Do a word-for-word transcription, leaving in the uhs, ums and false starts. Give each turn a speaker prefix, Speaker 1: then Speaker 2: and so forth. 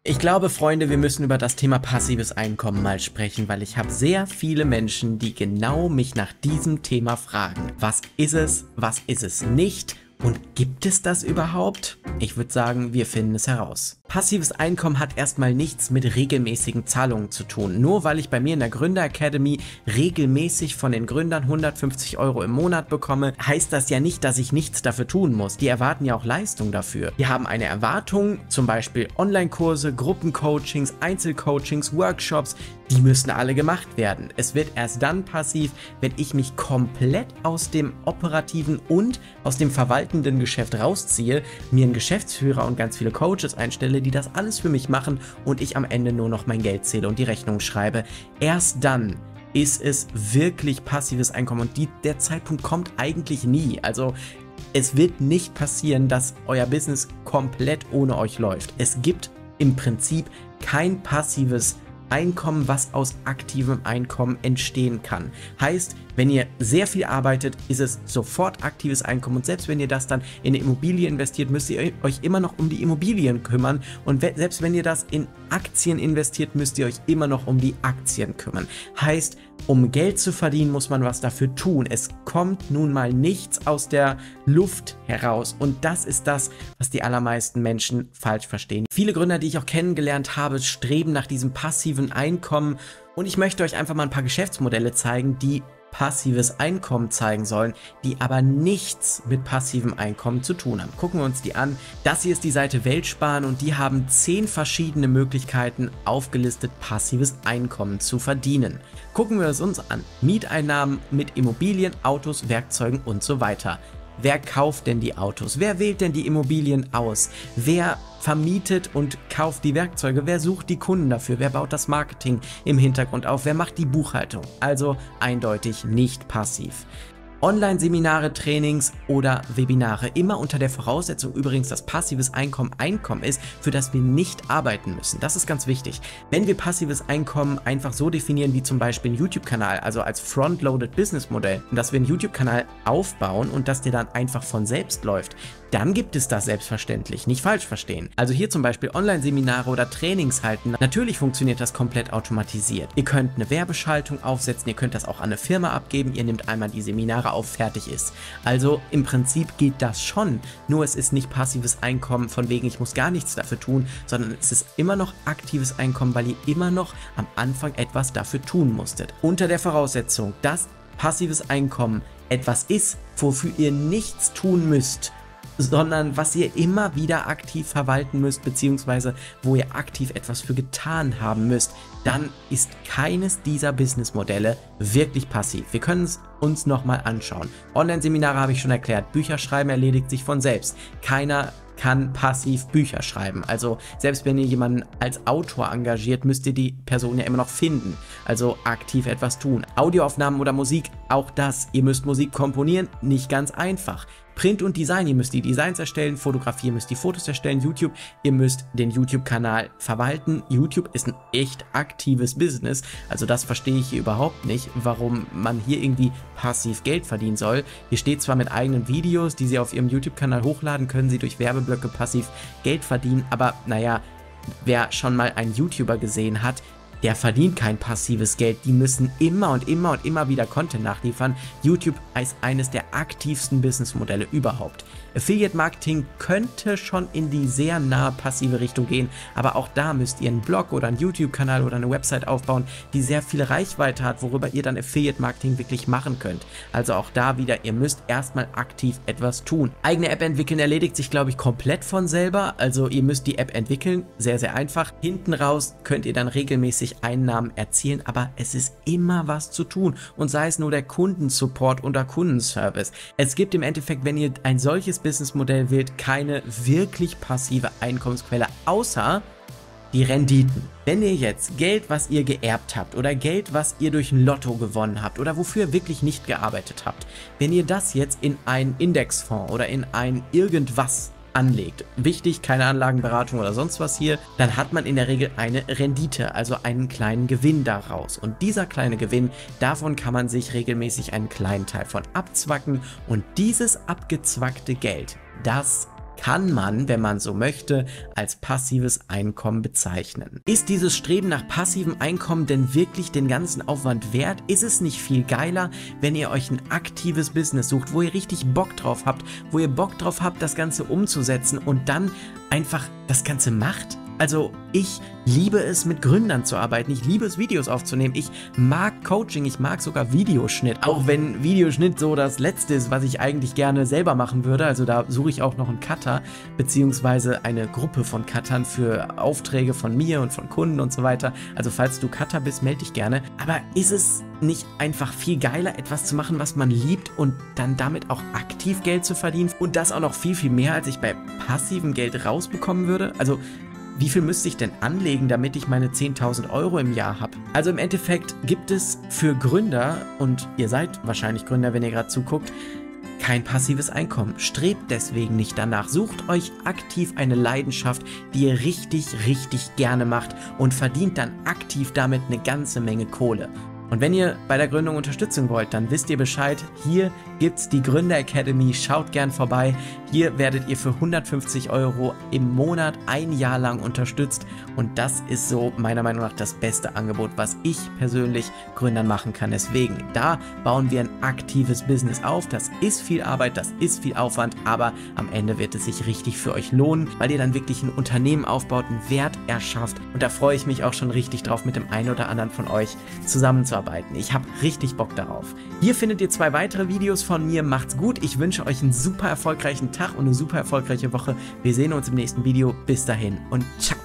Speaker 1: Ich glaube, Freunde, wir müssen über das Thema passives Einkommen mal sprechen, weil ich habe sehr viele Menschen, die genau mich nach diesem Thema fragen. Was ist es? Was ist es nicht? Und gibt es das überhaupt? Ich würde sagen, wir finden es heraus. Passives Einkommen hat erstmal nichts mit regelmäßigen Zahlungen zu tun. Nur weil ich bei mir in der Gründer Academy regelmäßig von den Gründern hundertfünfzig Euro im Monat bekomme, heißt das ja nicht, dass ich nichts dafür tun muss. Die erwarten ja auch Leistung dafür. Die haben eine Erwartung, zum Beispiel Online-Kurse, Gruppencoachings, Einzelcoachings, Workshops, die müssen alle gemacht werden. Es wird erst dann passiv, wenn ich mich komplett aus dem operativen und aus dem verwaltenden Geschäft rausziehe, mir einen Geschäftsführer und ganz viele Coaches einstelle, die das alles für mich machen und ich am Ende nur noch mein Geld zähle und die Rechnung schreibe. Erst dann ist es wirklich passives Einkommen und die, der Zeitpunkt kommt eigentlich nie. Also es wird nicht passieren, dass euer Business komplett ohne euch läuft. Es gibt im Prinzip kein passives Einkommen, was aus aktivem Einkommen entstehen kann. Heißt, wenn ihr sehr viel arbeitet, ist es sofort aktives Einkommen und selbst wenn ihr das dann in eine Immobilie investiert, müsst ihr euch immer noch um die Immobilien kümmern und selbst wenn ihr das in Aktien investiert, müsst ihr euch immer noch um die Aktien kümmern. Heißt, um Geld zu verdienen, muss man was dafür tun. Es kommt nun mal nichts aus der Luft heraus und das ist das, was die allermeisten Menschen falsch verstehen. Viele Gründer, die ich auch kennengelernt habe, streben nach diesem passiven Einkommen und ich möchte euch einfach mal ein paar Geschäftsmodelle zeigen, die passives Einkommen zeigen sollen, die aber nichts mit passivem Einkommen zu tun haben. Gucken wir uns die an. Das hier ist die Seite Weltsparen und die haben zehn verschiedene Möglichkeiten aufgelistet, passives Einkommen zu verdienen. Gucken wir es uns an. Mieteinnahmen mit Immobilien, Autos, Werkzeugen und so weiter. Wer kauft denn die Autos? Wer wählt denn die Immobilien aus? Wer vermietet und kauft die Werkzeuge? Wer sucht die Kunden dafür? Wer baut das Marketing im Hintergrund auf? Wer macht die Buchhaltung? Also eindeutig nicht passiv. Online-Seminare, Trainings oder Webinare, immer unter der Voraussetzung übrigens, dass passives Einkommen Einkommen ist, für das wir nicht arbeiten müssen. Das ist ganz wichtig. Wenn wir passives Einkommen einfach so definieren wie zum Beispiel einen YouTube-Kanal, also als Front-Loaded Business-Modell, dass wir einen YouTube-Kanal aufbauen und dass der dann einfach von selbst läuft, dann gibt es das selbstverständlich, nicht falsch verstehen. Also hier zum Beispiel Online-Seminare oder Trainings halten, natürlich funktioniert das komplett automatisiert. Ihr könnt eine Werbeschaltung aufsetzen, ihr könnt das auch an eine Firma abgeben, ihr nehmt einmal die Seminare auf, fertig ist. Also im Prinzip geht das schon, nur es ist nicht passives Einkommen von wegen, ich muss gar nichts dafür tun, sondern es ist immer noch aktives Einkommen, weil ihr immer noch am Anfang etwas dafür tun musstet. Unter der Voraussetzung, dass passives Einkommen etwas ist, wofür ihr nichts tun müsst, sondern was ihr immer wieder aktiv verwalten müsst, beziehungsweise wo ihr aktiv etwas für getan haben müsst, dann ist keines dieser Businessmodelle wirklich passiv. Wir können es uns nochmal anschauen. Online-Seminare habe ich schon erklärt, Bücher schreiben erledigt sich von selbst. Keiner kann passiv Bücher schreiben. Also selbst wenn ihr jemanden als Autor engagiert, müsst ihr die Person ja immer noch finden. Also aktiv etwas tun. Audioaufnahmen oder Musik, auch das. Ihr müsst Musik komponieren, nicht ganz einfach. Print und Design, ihr müsst die Designs erstellen, Fotografie, ihr müsst die Fotos erstellen, YouTube, ihr müsst den YouTube-Kanal verwalten. YouTube ist ein echt aktives Business, also das verstehe ich hier überhaupt nicht, warum man hier irgendwie passiv Geld verdienen soll. Hier steht zwar mit eigenen Videos, die sie auf ihrem YouTube-Kanal hochladen, können sie durch Werbeblöcke passiv Geld verdienen, aber naja, wer schon mal einen YouTuber gesehen hat, der verdient kein passives Geld. Die müssen immer und immer und immer wieder Content nachliefern. YouTube ist eines der aktivsten Businessmodelle überhaupt. Affiliate Marketing könnte schon in die sehr nahe passive Richtung gehen, aber auch da müsst ihr einen Blog oder einen YouTube-Kanal oder eine Website aufbauen, die sehr viel Reichweite hat, worüber ihr dann Affiliate Marketing wirklich machen könnt. Also auch da wieder, ihr müsst erstmal aktiv etwas tun. Eigene App entwickeln erledigt sich, glaube ich, komplett von selber. Also ihr müsst die App entwickeln, sehr, sehr einfach. Hinten raus könnt ihr dann regelmäßig Einnahmen erzielen, aber es ist immer was zu tun und sei es nur der Kundensupport oder Kundenservice. Es gibt im Endeffekt, wenn ihr ein solches Businessmodell wählt, keine wirklich passive Einkommensquelle, außer die Renditen. Wenn ihr jetzt Geld, was ihr geerbt habt oder Geld, was ihr durch ein Lotto gewonnen habt oder wofür ihr wirklich nicht gearbeitet habt, wenn ihr das jetzt in einen Indexfonds oder in ein irgendwas anlegt, wichtig, keine Anlagenberatung oder sonst was hier, dann hat man in der Regel eine Rendite, also einen kleinen Gewinn daraus. Und dieser kleine Gewinn, davon kann man sich regelmäßig einen kleinen Teil von abzwacken und dieses abgezwackte Geld, das kann man, wenn man so möchte, als passives Einkommen bezeichnen. Ist dieses Streben nach passivem Einkommen denn wirklich den ganzen Aufwand wert? Ist es nicht viel geiler, wenn ihr euch ein aktives Business sucht, wo ihr richtig Bock drauf habt, wo ihr Bock drauf habt, das Ganze umzusetzen und dann einfach das Ganze macht? Also ich liebe es, mit Gründern zu arbeiten, ich liebe es, Videos aufzunehmen, ich mag Coaching, ich mag sogar Videoschnitt, auch wenn Videoschnitt so das Letzte ist, was ich eigentlich gerne selber machen würde. Also da suche ich auch noch einen Cutter, beziehungsweise eine Gruppe von Cuttern für Aufträge von mir und von Kunden und so weiter. Also falls du Cutter bist, melde dich gerne. Aber ist es nicht einfach viel geiler, etwas zu machen, was man liebt und dann damit auch aktiv Geld zu verdienen? Und das auch noch viel, viel mehr, als ich bei passivem Geld rausbekommen würde? Also wie viel müsste ich denn anlegen, damit ich meine zehntausend Euro im Jahr habe? Also im Endeffekt gibt es für Gründer, und ihr seid wahrscheinlich Gründer, wenn ihr gerade zuguckt, kein passives Einkommen. Strebt deswegen nicht danach. Sucht euch aktiv eine Leidenschaft, die ihr richtig, richtig gerne macht und verdient dann aktiv damit eine ganze Menge Kohle. Und wenn ihr bei der Gründung Unterstützung wollt, dann wisst ihr Bescheid, hier gibt's die Gründer Academy, schaut gern vorbei. Hier werdet ihr für hundertfünfzig Euro im Monat ein Jahr lang unterstützt und das ist so meiner Meinung nach das beste Angebot, was ich persönlich Gründern machen kann. Deswegen, da bauen wir ein aktives Business auf, das ist viel Arbeit, das ist viel Aufwand, aber am Ende wird es sich richtig für euch lohnen, weil ihr dann wirklich ein Unternehmen aufbaut, einen Wert erschafft und da freue ich mich auch schon richtig drauf, mit dem einen oder anderen von euch zusammenzuarbeiten. Ich habe richtig Bock darauf. Hier findet ihr zwei weitere Videos von mir. Macht's gut. Ich wünsche euch einen super erfolgreichen Tag und eine super erfolgreiche Woche. Wir sehen uns im nächsten Video. Bis dahin und ciao.